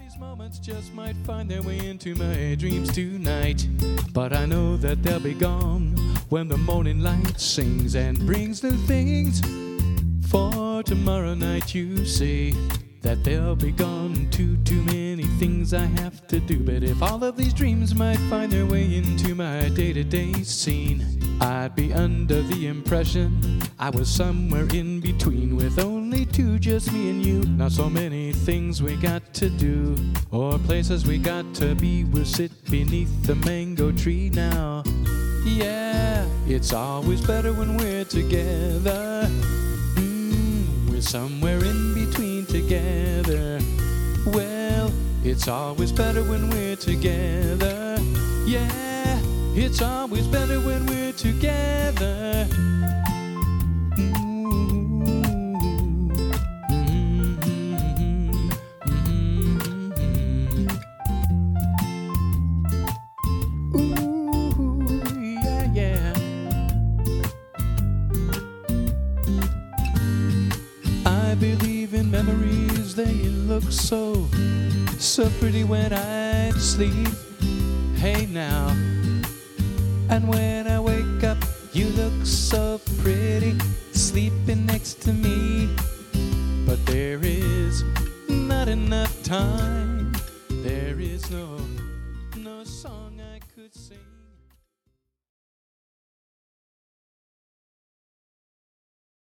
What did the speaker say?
these moments just might find their way into my dreams tonight. But I know that they'll be gone when the morning light sings and brings new things. For tomorrow night you say that they'll be gone. Too many things I have to do. But if all of these dreams might find their way into my day-to-day scene, I'd be under the impression I was somewhere in between, with only two, just me and you. Not so many things we got to do, or places we got to be. We'll sit beneath the mango tree now. Yeah, it's always better when we're together. We're somewhere in between together. Well, it's always better when we're together. Yeah, it's always better when we're together. I believe in memories, they look so pretty when I sleep. Hey now, and when I wake up, you look so pretty, sleeping next to me. But there is not enough time, there is no song I could sing.